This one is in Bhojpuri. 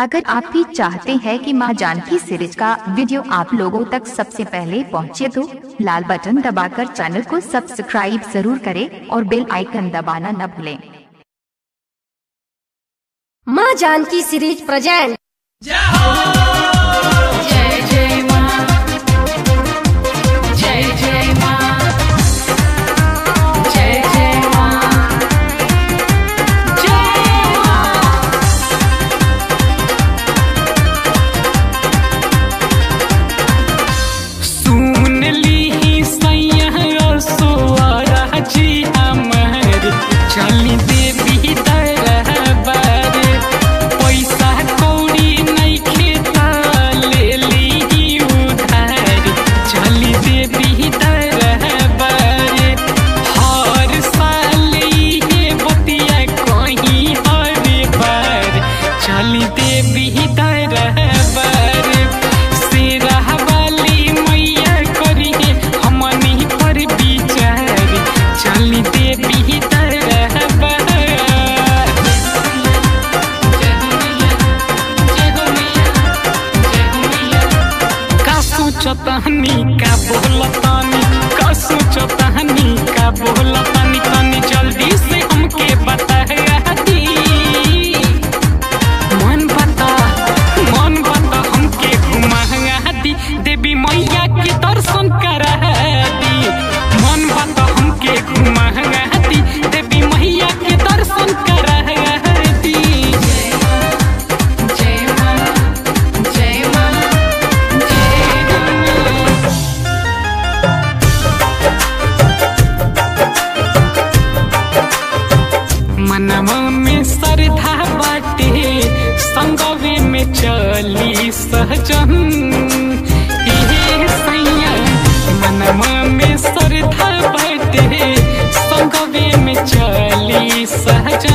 अगर आप भी चाहते हैं कि मां जानकी सीरीज का वीडियो आप लोगों तक सबसे पहले पहुंचे तो लाल बटन दबाकर चैनल को सब्सक्राइब जरूर करें और बेल आइकन दबाना न भूलें। मां जानकी सीरीज प्रेजेंट। चली देवी दरबार पैसा कौड़ी नहीं खेता ले ली उधार। चली देवी दरबार हर साल ये बतिया कहीं हर बार। चली देवी दरबार शेरा वाली मैया करिए हमनी पर विचार। चली देवी चतहनी का बोलतानी का सोचतहनी का बोलतानी तनी जल्दी से हमके बता दी। मन बता हमके घुमा दी देवी मैया के दर्शन करा दी। मन बता हमके घुमा दी देवी मैया के दर्शन करा दी। मनवा में श्रद्धा बाटे संगवे में चली सहजन हे सैया। मनवा में श्रद्धा बाटे संगवे में चली सहजन।